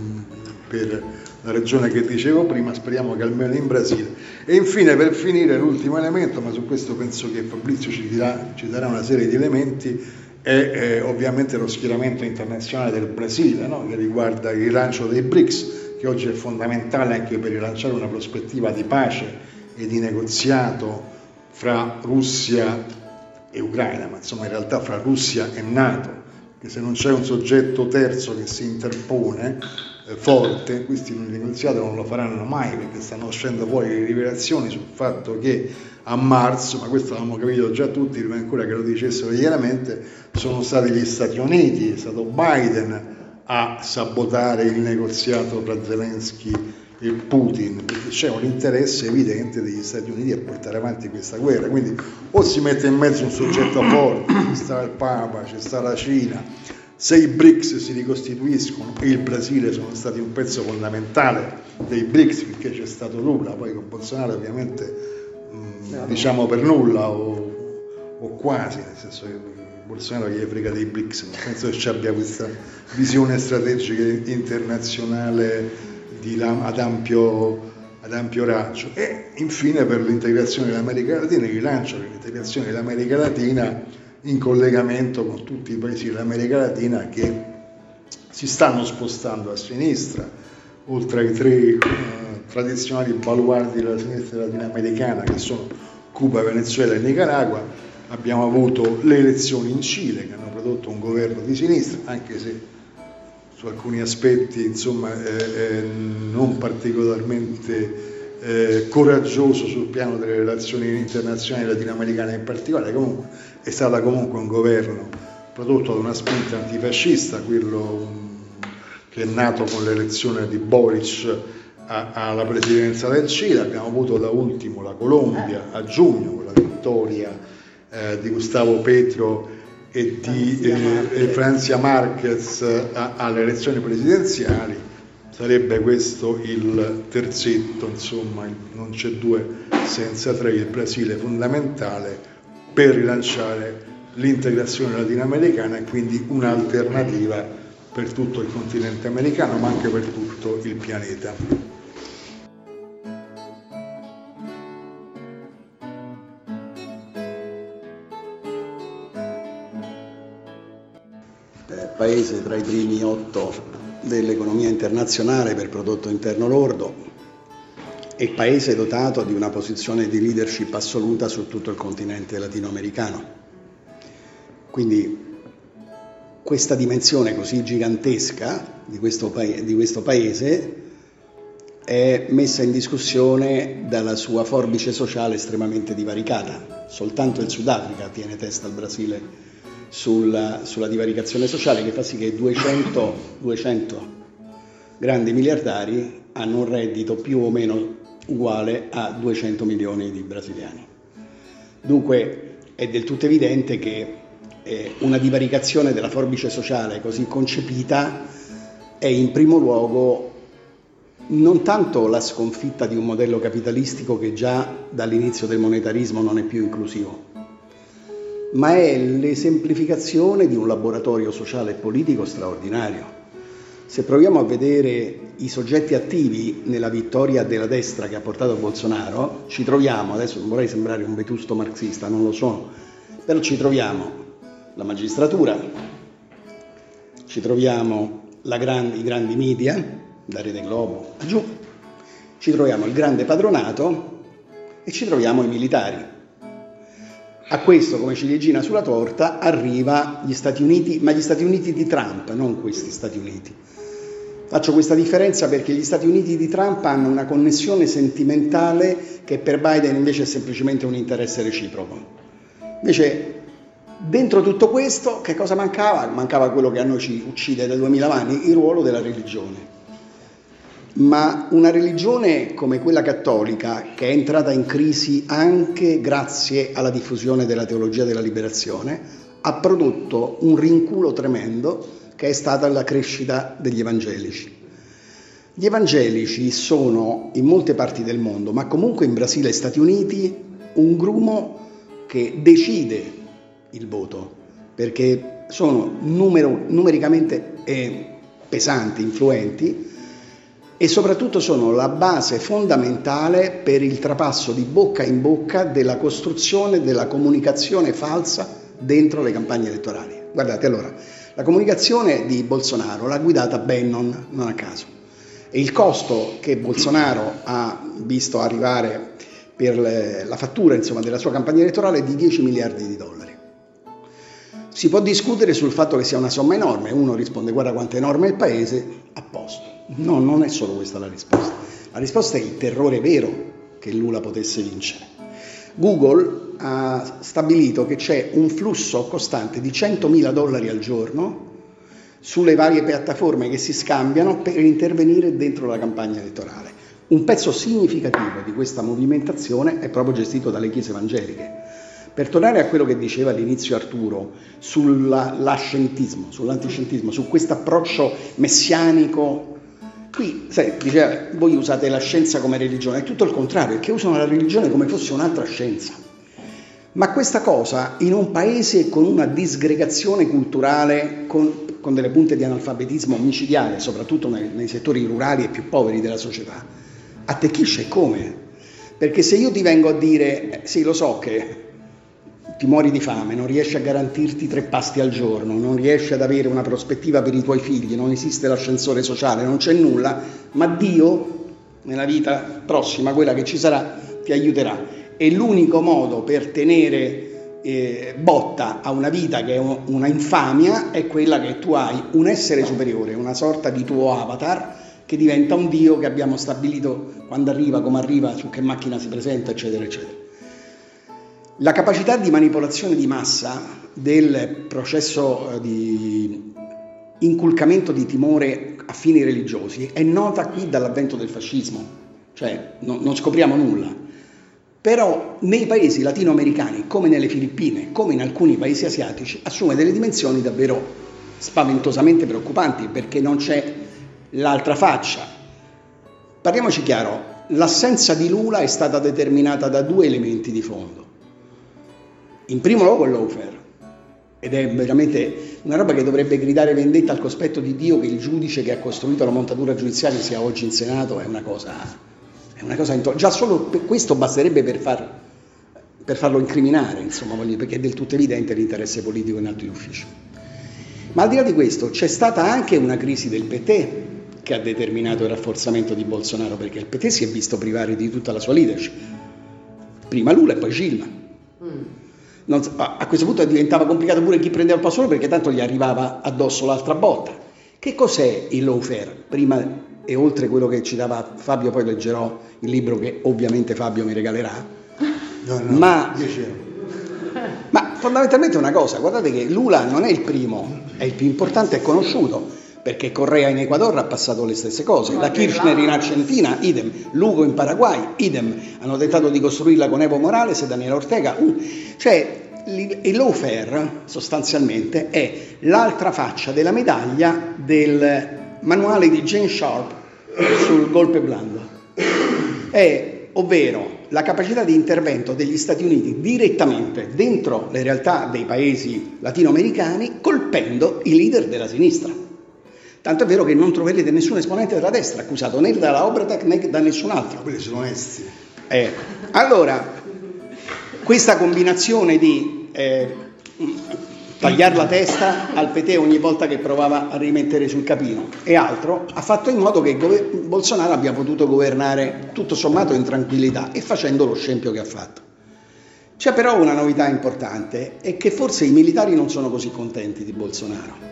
E: per la ragione che dicevo prima. Speriamo che almeno in Brasile. E infine, per finire, l'ultimo elemento, ma su questo penso che Fabrizio ci, dirà, ci darà una serie di elementi, è eh, ovviamente lo schieramento internazionale del Brasile, no? Che riguarda il rilancio dei BRICS, che oggi è fondamentale anche per rilanciare una prospettiva di pace e di negoziato fra Russia e Ucraina, ma insomma in realtà fra Russia e NATO, che se non c'è un soggetto terzo che si interpone eh, forte, questi un negoziato non lo faranno mai, perché stanno uscendo fuori le rivelazioni sul fatto che a marzo, ma questo l'abbiamo capito già tutti prima ancora che lo dicessero chiaramente, sono stati gli Stati Uniti, è stato Biden a sabotare il negoziato tra Zelensky e Putin, perché c'è un interesse evidente degli Stati Uniti a portare avanti questa guerra. Quindi o si mette in mezzo un soggetto forte, ci sta il Papa, ci sta la Cina, se i BRICS si ricostituiscono, e il Brasile sono stati un pezzo fondamentale dei BRICS, perché c'è stato Lula, poi con Bolsonaro ovviamente mh, diciamo per nulla o, o quasi, nel senso che Bolsonaro gli frega dei BRICS, non penso che ci abbia questa visione strategica internazionale di, ad, ampio, ad ampio raggio. E infine per l'integrazione dell'America Latina, il rilancio dell'integrazione dell'America Latina in collegamento con tutti i paesi dell'America Latina che si stanno spostando a sinistra, oltre ai tre eh, tradizionali baluardi della sinistra latinoamericana che sono Cuba, Venezuela e Nicaragua. Abbiamo avuto le elezioni in Cile che hanno prodotto un governo di sinistra, anche se su alcuni aspetti insomma eh, eh, non particolarmente eh, coraggioso sul piano delle relazioni internazionali latinoamericane in particolare. Comunque è stato comunque un governo prodotto da una spinta antifascista, quello um, che è nato con l'elezione di Boric a, alla presidenza del Cile. Abbiamo avuto da ultimo la Colombia a giugno con la vittoria Eh, di Gustavo Petro e di eh, Francia Marquez a, alle elezioni presidenziali. Sarebbe questo il terzetto, insomma, non c'è due senza tre, il Brasile fondamentale per rilanciare l'integrazione latinoamericana e quindi un'alternativa per tutto il continente americano, ma anche per tutto il pianeta.
D: Paese tra i primi otto dell'economia internazionale per prodotto interno lordo e paese dotato di una posizione di leadership assoluta su tutto il continente latinoamericano. Quindi questa dimensione così gigantesca di questo, pa- di questo paese è messa in discussione dalla sua forbice sociale estremamente divaricata. Soltanto il Sudafrica tiene testa al Brasile Sulla, sulla divaricazione sociale, che fa sì che duecento, duecento grandi miliardari hanno un reddito più o meno uguale a duecento milioni di brasiliani. Dunque è del tutto evidente che eh, una divaricazione della forbice sociale così concepita è in primo luogo non tanto la sconfitta di un modello capitalistico che già dall'inizio del monetarismo non è più inclusivo, ma è l'esemplificazione di un laboratorio sociale e politico straordinario. Se proviamo a vedere i soggetti attivi nella vittoria della destra che ha portato Bolsonaro, ci troviamo, adesso non vorrei sembrare un vetusto marxista, non lo sono, però ci troviamo la magistratura, ci troviamo la gran, i grandi media, da Rete Globo a giù, ci troviamo il grande padronato e ci troviamo i militari. A questo, come ciliegina sulla torta, arriva gli Stati Uniti, ma gli Stati Uniti di Trump, non questi Stati Uniti. Faccio questa differenza perché gli Stati Uniti di Trump hanno una connessione sentimentale che per Biden invece è semplicemente un interesse reciproco. Invece, dentro tutto questo, che cosa mancava? Mancava quello che a noi ci uccide da duemila anni, il ruolo della religione. Ma una religione come quella cattolica, che è entrata in crisi anche grazie alla diffusione della teologia della liberazione, ha prodotto un rinculo tremendo che è stata la crescita degli evangelici. Gli evangelici sono in molte parti del mondo, ma comunque in Brasile e Stati Uniti, un grumo che decide il voto, perché sono numero, numericamente eh, pesanti, influenti, e soprattutto sono la base fondamentale per il trapasso di bocca in bocca della costruzione della comunicazione falsa dentro le campagne elettorali. Guardate, allora, la comunicazione di Bolsonaro l'ha guidata Bannon, non a caso, e il costo che Bolsonaro ha visto arrivare per le, la fattura insomma, della sua campagna elettorale è di dieci miliardi di dollari. Si può discutere sul fatto che sia una somma enorme, uno risponde guarda quanto è enorme il paese, a posto. No, non è solo questa la risposta. La risposta è il terrore vero che Lula potesse vincere. Google ha stabilito che c'è un flusso costante di centomila dollari al giorno sulle varie piattaforme che si scambiano per intervenire dentro la campagna elettorale. Un pezzo significativo di questa movimentazione è proprio gestito dalle chiese evangeliche. Per tornare a quello che diceva all'inizio Arturo sull'ascentismo, sull'antiscientismo, su questo approccio messianico, qui sai, diceva voi usate la scienza come religione, è tutto il contrario, perché usano la religione come fosse un'altra scienza. Ma questa cosa in un paese con una disgregazione culturale, con, con delle punte di analfabetismo micidiale, soprattutto nei, nei settori rurali e più poveri della società, attecchisce come? Perché se io ti vengo a dire, sì lo so che ti muori di fame, non riesci a garantirti tre pasti al giorno, non riesci ad avere una prospettiva per i tuoi figli, non esiste l'ascensore sociale, non c'è nulla, ma Dio nella vita prossima, quella che ci sarà, ti aiuterà. E l'unico modo per tenere eh, botta a una vita che è un, una infamia è quella che tu hai un essere superiore, una sorta di tuo avatar che diventa un Dio che abbiamo stabilito quando arriva, come arriva, su che macchina si presenta, eccetera, eccetera. La capacità di manipolazione di massa del processo di inculcamento di timore a fini religiosi è nota qui dall'avvento del fascismo, cioè no, non scopriamo nulla. Però nei paesi latinoamericani, come nelle Filippine, come in alcuni paesi asiatici, assume delle dimensioni davvero spaventosamente preoccupanti, perché non c'è l'altra faccia. Parliamoci chiaro, l'assenza di Lula è stata determinata da due elementi di fondo. In primo luogo il lawfare, ed è veramente una roba che dovrebbe gridare vendetta al cospetto di Dio, che il giudice che ha costruito la montatura giudiziaria sia oggi in Senato, è una cosa, è una cosa into- già solo per questo basterebbe per, far, per farlo incriminare, insomma, perché è del tutto evidente l'interesse politico in atto di ufficio. Ma al di là di questo c'è stata anche una crisi del P T che ha determinato il rafforzamento di Bolsonaro, perché il P T si è visto privare di tutta la sua leadership, prima Lula e poi Gilma. Mm. Non, a questo punto diventava complicato pure chi prendeva il posto, perché tanto gli arrivava addosso l'altra botta. Che cos'è il lawfare? Prima e oltre quello che citava Fabio, poi leggerò il libro che ovviamente Fabio mi regalerà. No, no, ma, ma fondamentalmente è una cosa, guardate che Lula non è il primo, è il più importante e conosciuto, perché Correa in Ecuador ha passato le stesse cose, la Kirchner in Argentina, idem, Lugo in Paraguay, idem, hanno tentato di costruirla con Evo Morales e Daniel Ortega, uh. cioè il lawfare sostanzialmente è l'altra faccia della medaglia del manuale di Gene Sharp sul golpe blando, è, ovvero la capacità di intervento degli Stati Uniti direttamente dentro le realtà dei paesi latinoamericani, colpendo i leader della sinistra. Tanto è vero che non troverete nessun esponente della destra accusato né dalla Obratec né da nessun altro.
E: Quelli sono onesti.
D: Eh, allora, questa combinazione di eh, tagliare la testa al P T ogni volta che provava a rimettere sul capino e altro, ha fatto in modo che gover- Bolsonaro abbia potuto governare tutto sommato in tranquillità e facendo lo scempio che ha fatto. C'è però una novità importante, è che forse i militari non sono così contenti di Bolsonaro.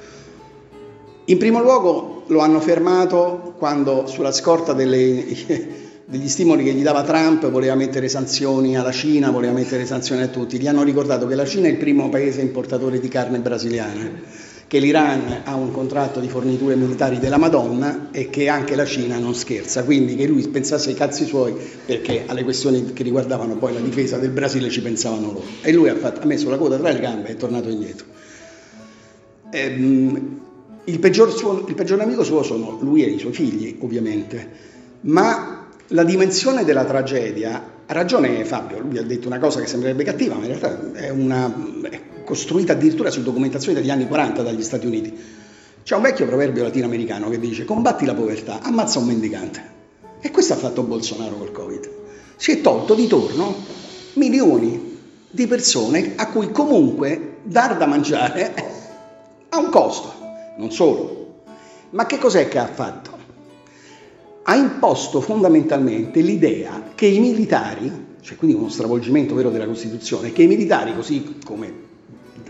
D: In primo luogo lo hanno fermato quando, sulla scorta delle, degli stimoli che gli dava Trump, voleva mettere sanzioni alla Cina, voleva mettere sanzioni a tutti. Gli hanno ricordato che la Cina è il primo paese importatore di carne brasiliana, che l'Iran ha un contratto di forniture militari della Madonna e che anche la Cina non scherza, quindi che lui pensasse ai cazzi suoi, perché alle questioni che riguardavano poi la difesa del Brasile ci pensavano loro. E lui ha, fatto, ha messo la coda tra le gambe e è tornato indietro. Ehm, Il peggior, suo, il peggior nemico suo sono lui e i suoi figli, ovviamente, ma la dimensione della tragedia, ha ragione Fabio, lui ha detto una cosa che sembrerebbe cattiva, ma in realtà è, una, è costruita addirittura su documentazioni degli anni quaranta dagli Stati Uniti. C'è un vecchio proverbio latinoamericano che dice: combatti la povertà, ammazza un mendicante. E questo ha fatto Bolsonaro col Covid. Si è tolto di torno milioni di persone a cui comunque dar da mangiare ha un costo. Non solo, ma che cos'è che ha fatto? Ha imposto fondamentalmente l'idea che i militari, cioè quindi uno stravolgimento vero della Costituzione, che i militari, così come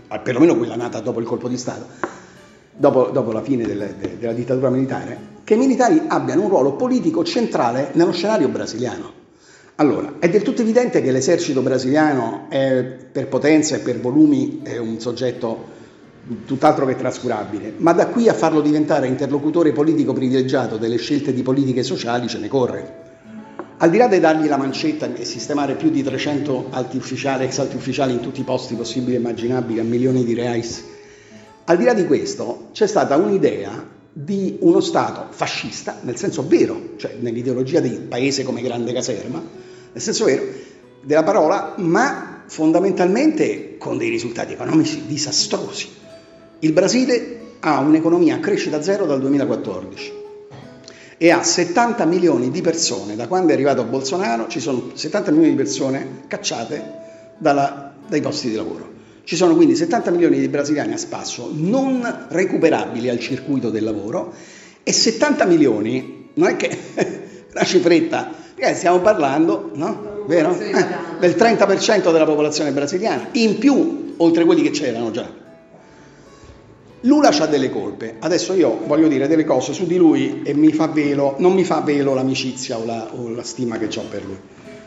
D: perlomeno quella nata dopo il colpo di Stato, dopo, dopo la fine del, de, della dittatura militare, che i militari abbiano un ruolo politico centrale nello scenario brasiliano. Allora, è del tutto evidente che l'esercito brasiliano è, per potenza e per volumi, è un soggetto tutt'altro che trascurabile, ma da qui a farlo diventare interlocutore politico privilegiato delle scelte di politiche sociali ce ne corre. Al di là di dargli la mancetta e sistemare più di trecento alti ufficiali, ex alti ufficiali in tutti i posti possibili e immaginabili a milioni di reais, al di là di questo c'è stata un'idea di uno Stato fascista, nel senso vero, cioè nell'ideologia di paese come grande caserma, nel senso vero della parola, ma fondamentalmente con dei risultati economici disastrosi. Il Brasile ha un'economia a crescita zero dal duemilaquattordici e ha settanta milioni di persone, da quando è arrivato Bolsonaro ci sono settanta milioni di persone cacciate dalla, dai posti di lavoro. Ci sono quindi settanta milioni di brasiliani a spasso non recuperabili al circuito del lavoro e settanta milioni, non è che una cifretta, ragazzi, stiamo parlando, no? Vero? Eh, del trenta per cento della popolazione brasiliana, in più oltre quelli che c'erano già. Lula c'ha delle colpe, adesso io voglio dire delle cose su di lui e mi fa velo, non mi fa velo l'amicizia o la, o la stima che ho per lui.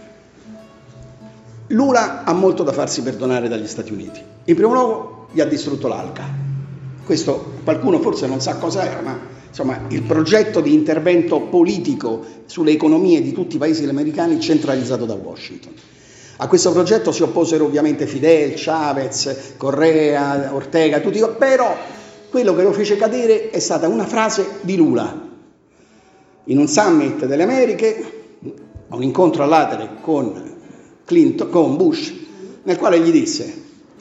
D: Lula ha molto da farsi perdonare dagli Stati Uniti. In primo luogo gli ha distrutto l'Alca. Questo qualcuno forse non sa cosa era, ma insomma il progetto di intervento politico sulle economie di tutti i paesi americani centralizzato da Washington. A questo progetto si opposero ovviamente Fidel, Chavez, Correa, Ortega, tutti, però quello che lo fece cadere è stata una frase di Lula. In un summit delle Americhe, a un incontro all'Atere con, Clinton, con Bush, nel quale gli disse: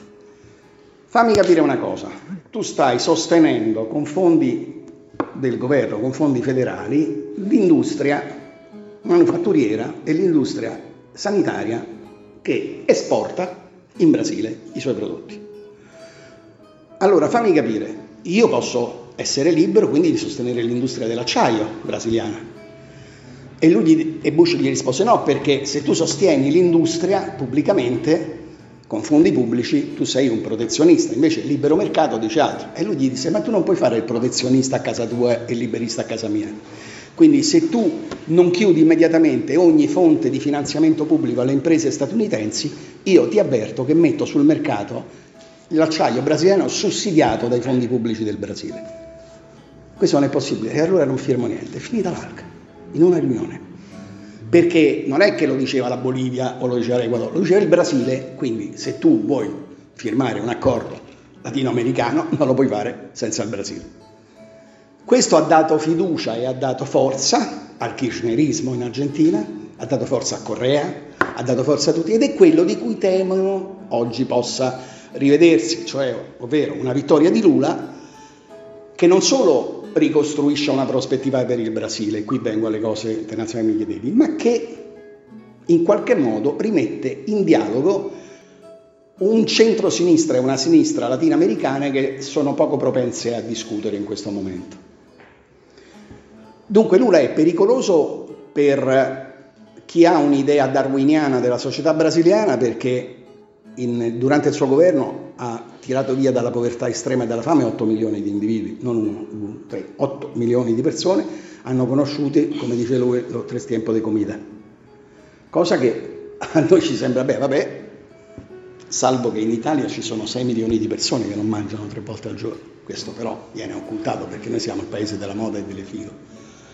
D: fammi capire una cosa, tu stai sostenendo con fondi del governo, con fondi federali, l'industria manufatturiera e l'industria sanitaria che esporta in Brasile i suoi prodotti. Allora fammi capire, io posso essere libero quindi di sostenere l'industria dell'acciaio brasiliana. E, lui gli, e Bush gli rispose no, perché se tu sostieni l'industria pubblicamente, con fondi pubblici, tu sei un protezionista, invece il libero mercato dice altro. E lui gli disse, ma tu non puoi fare il protezionista a casa tua e il liberista a casa mia. Quindi se tu non chiudi immediatamente ogni fonte di finanziamento pubblico alle imprese statunitensi, io ti avverto che metto sul mercato l'acciaio brasiliano sussidiato dai fondi pubblici del Brasile. Questo non è possibile e allora non firmo niente. È finita l'Alca, in una riunione. Perché non è che lo diceva la Bolivia o lo diceva l'Equador, lo diceva il Brasile, quindi se tu vuoi firmare un accordo latinoamericano non lo puoi fare senza il Brasile. Questo ha dato fiducia e ha dato forza al kirchnerismo in Argentina, ha dato forza a Correa, ha dato forza a tutti ed è quello di cui temono oggi possa rivedersi, cioè ovvero una vittoria di Lula che non solo ricostruisce una prospettiva per il Brasile, qui vengo alle cose internazionali che mi chiedevi, ma che in qualche modo rimette in dialogo un centro-sinistra e una sinistra latinoamericana che sono poco propense a discutere in questo momento. Dunque Lula è pericoloso per chi ha un'idea darwiniana della società brasiliana perché in, durante il suo governo ha tirato via dalla povertà estrema e dalla fame otto milioni di individui, non uno, uno, tre, otto milioni di persone hanno conosciuto, come dice lui, lo tres tiempo de comida. Cosa che a noi ci sembra, beh, vabbè, salvo che in Italia ci sono sei milioni di persone che non mangiano tre volte al giorno. Questo però viene occultato perché noi siamo il paese della moda e delle figo.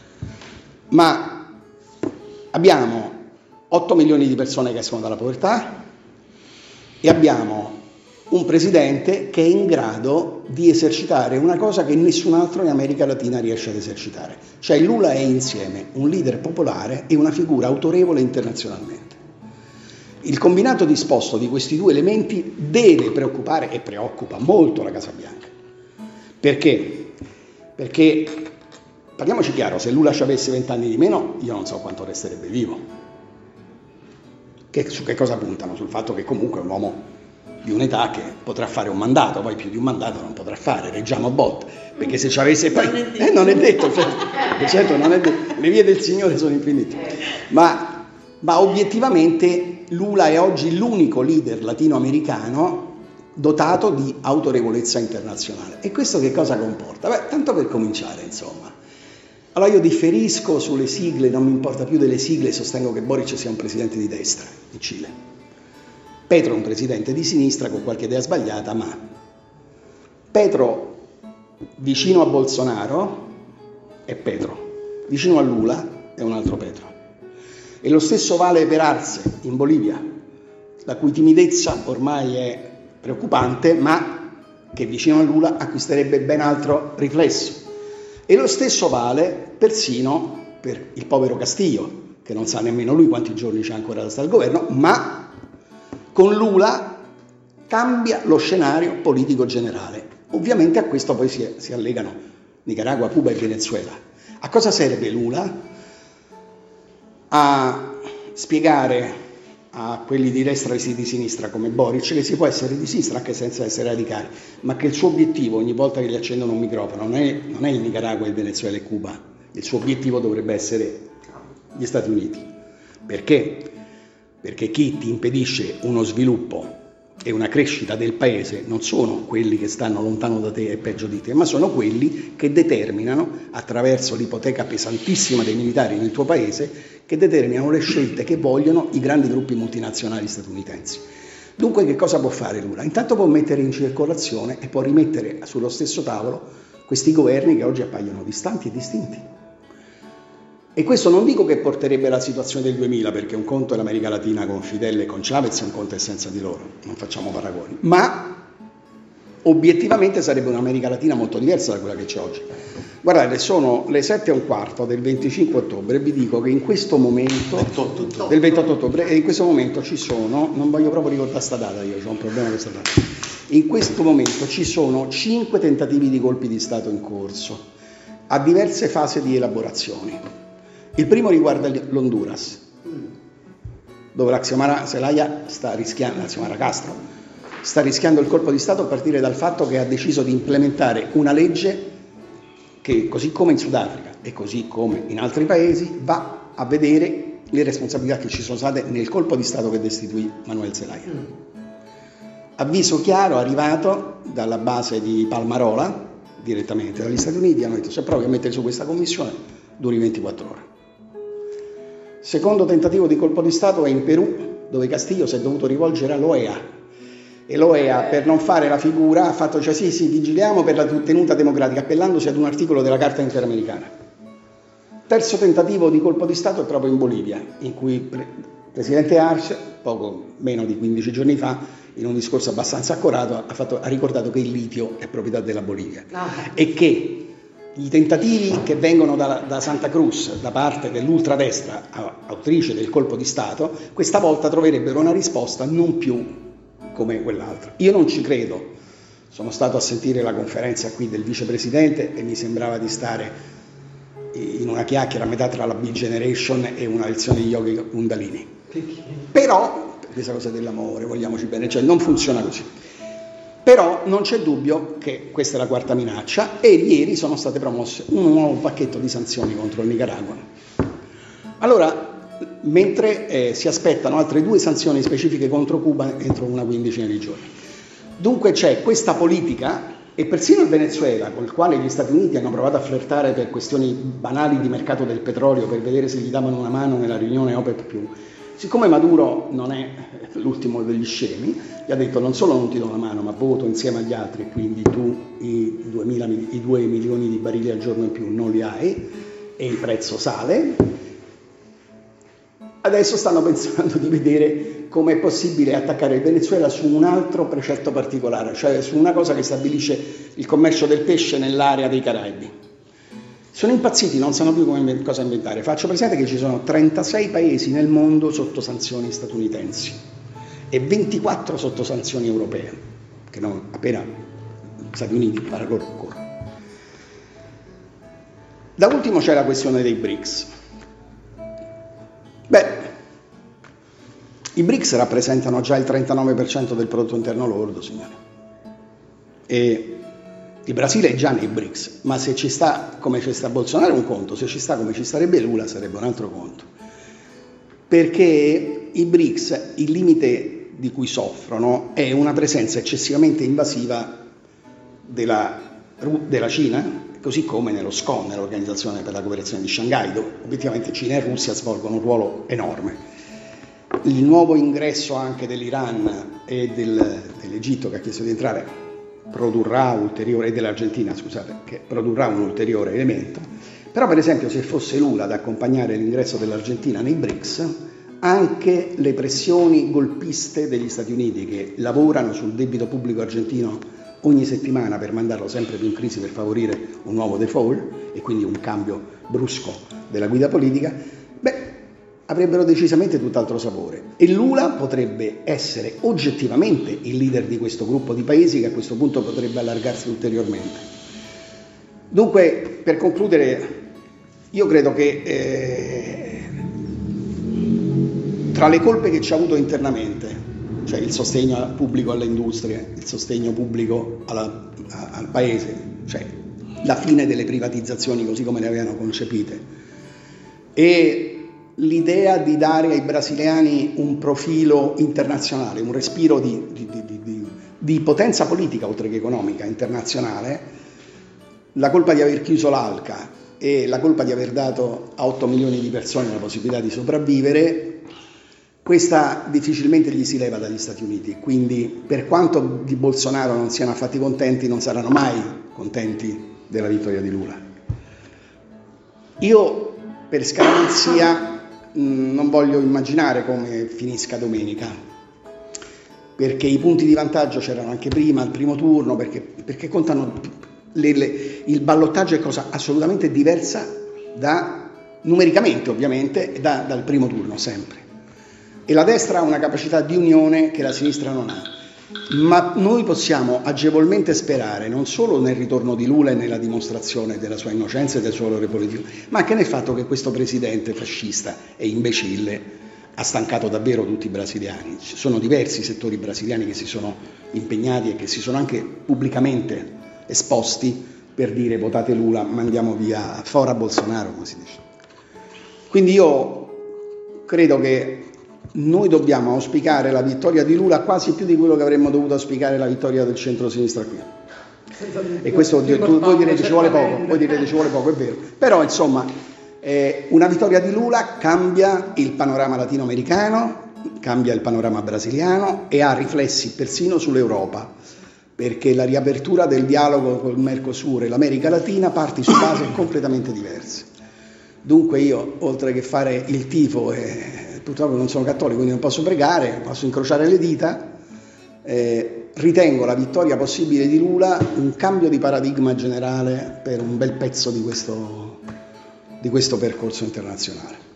D: Ma abbiamo otto milioni di persone che escono dalla povertà e abbiamo un presidente che è in grado di esercitare una cosa che nessun altro in America Latina riesce ad esercitare. Cioè Lula è insieme un leader popolare e una figura autorevole internazionalmente. Il combinato disposto di questi due elementi deve preoccupare e preoccupa molto la Casa Bianca. Perché? Perché, parliamoci chiaro, se Lula ci avesse vent'anni di meno, io non so quanto resterebbe vivo. Che, su che cosa puntano? Sul fatto che comunque è un uomo di un'età che potrà fare un mandato, poi più di un mandato non potrà fare, reggiamo a botte, perché se ci avesse poi... Non è detto, eh, non è detto certo, certo non è detto, le vie del Signore sono infinite, ma, ma obiettivamente Lula è oggi l'unico leader latinoamericano dotato di autorevolezza internazionale. E questo che cosa comporta? Beh, tanto per cominciare, insomma. Allora io differisco sulle sigle, non mi importa più delle sigle, sostengo che Boric sia un presidente di destra in Cile. Petro è un presidente di sinistra con qualche idea sbagliata, ma Petro vicino a Bolsonaro è Petro, vicino a Lula è un altro Petro. E lo stesso vale per Arce in Bolivia, la cui timidezza ormai è preoccupante, ma che vicino a Lula acquisterebbe ben altro riflesso. E lo stesso vale persino per il povero Castillo, che non sa nemmeno lui quanti giorni c'è ancora da stare al governo, ma con Lula cambia lo scenario politico generale. Ovviamente a questo poi si, si allegano Nicaragua, Cuba e Venezuela. A cosa serve Lula? A spiegare a quelli di destra e di sinistra come Boric che si può essere di sinistra anche senza essere radicali, ma che il suo obiettivo ogni volta che gli accendono un microfono non è, non è il Nicaragua, il Venezuela e Cuba, il suo obiettivo dovrebbe essere gli Stati Uniti. Perché? Perché chi ti impedisce uno sviluppo e una crescita del paese non sono quelli che stanno lontano da te e peggio di te, ma sono quelli che determinano, attraverso l'ipoteca pesantissima dei militari nel tuo paese, che determinano le scelte che vogliono i grandi gruppi multinazionali statunitensi. Dunque che cosa può fare Lula? Intanto può mettere in circolazione e può rimettere sullo stesso tavolo questi governi che oggi appaiono distanti e distinti. E questo non dico che porterebbe alla situazione del duemila, perché un conto è l'America Latina con Fidel e con Chavez e un conto è senza di loro, non facciamo paragoni, ma obiettivamente sarebbe un'America Latina molto diversa da quella che c'è oggi. Guardate, sono le sette e un quarto del venticinque ottobre e vi dico che in questo momento, ventotto del ventotto ottobre, e in questo momento ci sono, non voglio proprio ricordare sta data, io ho un problema con questa data, in questo momento ci sono cinque tentativi di colpi di Stato in corso, a diverse fasi di elaborazione. Il primo riguarda l'Honduras, dove la Xiomara Zelaya sta rischiando, la Xiomara Castro, sta rischiando il colpo di Stato a partire dal fatto che ha deciso di implementare una legge che, così come in Sudafrica e così come in altri paesi, va a vedere le responsabilità che ci sono state nel colpo di Stato che destituì Manuel Zelaya. Avviso chiaro arrivato dalla base di Palmarola, direttamente dagli Stati Uniti, hanno detto se provi a mettere su questa commissione duri ventiquattro ore. Secondo tentativo di colpo di Stato è in Perù, dove Castillo si è dovuto rivolgere all'O E A e l'O E A, per non fare la figura, ha fatto cioè sì sì vigiliamo per la tenuta democratica, appellandosi ad un articolo della Carta Interamericana. Terzo tentativo di colpo di Stato è proprio in Bolivia, in cui il presidente Arce, poco meno di quindici giorni fa, in un discorso abbastanza accorato, ha, fatto, ha ricordato che il litio è proprietà della Bolivia e che i tentativi che vengono da, da Santa Cruz, da parte dell'ultradestra autrice del colpo di Stato, questa volta troverebbero una risposta non più come quell'altra. Io non ci credo. Sono stato a sentire la conferenza qui del vicepresidente e mi sembrava di stare in una chiacchiera a metà tra la Big Generation e una lezione di yoga Kundalini. Però, questa cosa dell'amore, vogliamoci bene, cioè non funziona così. Però non c'è dubbio che questa è la quarta minaccia e ieri sono state promosse un nuovo pacchetto di sanzioni contro il Nicaragua. Allora, mentre eh, si aspettano altre due sanzioni specifiche contro Cuba entro una quindicina di giorni. Dunque c'è questa politica e persino il Venezuela, col quale gli Stati Uniti hanno provato a flirtare per questioni banali di mercato del petrolio per vedere se gli davano una mano nella riunione OPEC più. Siccome Maduro non è l'ultimo degli scemi, gli ha detto non solo non ti do una mano, ma voto insieme agli altri e quindi tu i, duemila, i due milioni di barili al giorno in più non li hai e il prezzo sale. Adesso stanno pensando di vedere come è possibile attaccare il Venezuela su un altro precetto particolare, cioè su una cosa che stabilisce il commercio del pesce nell'area dei Caraibi. Sono impazziti, non sanno più come, cosa inventare. Faccio presente che ci sono trentasei paesi nel mondo sotto sanzioni statunitensi e ventiquattro sotto sanzioni europee, che non appena gli Stati Uniti paragonano. Da ultimo c'è la questione dei B R I C S. Beh, i B R I C S rappresentano già il trentanove per cento del prodotto interno lordo, signori. E il Brasile è già nei B R I C S, ma se ci sta come ci sta Bolsonaro è un conto, se ci sta come ci starebbe Lula sarebbe un altro conto. Perché i B R I C S, il limite di cui soffrono è una presenza eccessivamente invasiva della, della Cina, così come nello S C O N, nell'Organizzazione per la Cooperazione di Shanghai, dove obiettivamente Cina e Russia svolgono un ruolo enorme. Il nuovo ingresso anche dell'Iran e del, dell'Egitto, che ha chiesto di entrare, produrrà ulteriore, e dell'Argentina, scusate, che produrrà un ulteriore elemento. Però per esempio se fosse Lula ad accompagnare l'ingresso dell'Argentina nei BRICS, anche le pressioni golpiste degli Stati Uniti, che lavorano sul debito pubblico argentino ogni settimana per mandarlo sempre più in crisi per favorire un nuovo default e quindi un cambio brusco della guida politica, beh, avrebbero decisamente tutt'altro sapore. E Lula potrebbe essere oggettivamente il leader di questo gruppo di paesi, che a questo punto potrebbe allargarsi ulteriormente. Dunque, per concludere, io credo che eh, tra le colpe che ci ha avuto internamente, cioè il sostegno pubblico alle industrie, il sostegno pubblico alla, a, al paese, cioè la fine delle privatizzazioni così come le avevano concepite, e l'idea di dare ai brasiliani un profilo internazionale, un respiro di, di, di, di, di potenza politica oltre che economica internazionale, la colpa di aver chiuso l'Alca e la colpa di aver dato a otto milioni di persone la possibilità di sopravvivere, questa difficilmente gli si leva dagli Stati Uniti. Quindi per quanto di Bolsonaro non siano affatti contenti, non saranno mai contenti della vittoria di Lula. Io per scaramanzia mh, non voglio immaginare come finisca domenica, perché i punti di vantaggio c'erano anche prima, al primo turno, perché, perché contano le, le, il ballottaggio è cosa assolutamente diversa da, numericamente ovviamente, da, dal primo turno sempre. E la destra ha una capacità di unione che la sinistra non ha, ma noi possiamo agevolmente sperare non solo nel ritorno di Lula e nella dimostrazione della sua innocenza e del suo valore politico, ma anche nel fatto che questo presidente fascista e imbecille ha stancato davvero tutti i brasiliani. Ci sono diversi settori brasiliani che si sono impegnati e che si sono anche pubblicamente esposti per dire votate Lula, mandiamo via fora Bolsonaro, come si dice. Quindi io credo che noi dobbiamo auspicare la vittoria di Lula quasi più di quello che avremmo dovuto auspicare la vittoria del centro-sinistra qui. E questo tu, voi direte ci vuole poco, voi direte ci vuole poco, è vero. Però insomma eh, una vittoria di Lula cambia il panorama latinoamericano, cambia il panorama brasiliano e ha riflessi persino sull'Europa, perché la riapertura del dialogo con il Mercosur e l'America Latina parte su basi completamente diverse. Dunque io, oltre che fare il tifo, e purtroppo non sono cattolico, quindi non posso pregare, posso incrociare le dita, eh, ritengo la vittoria possibile di Lula un cambio di paradigma generale per un bel pezzo di questo, di questo percorso internazionale.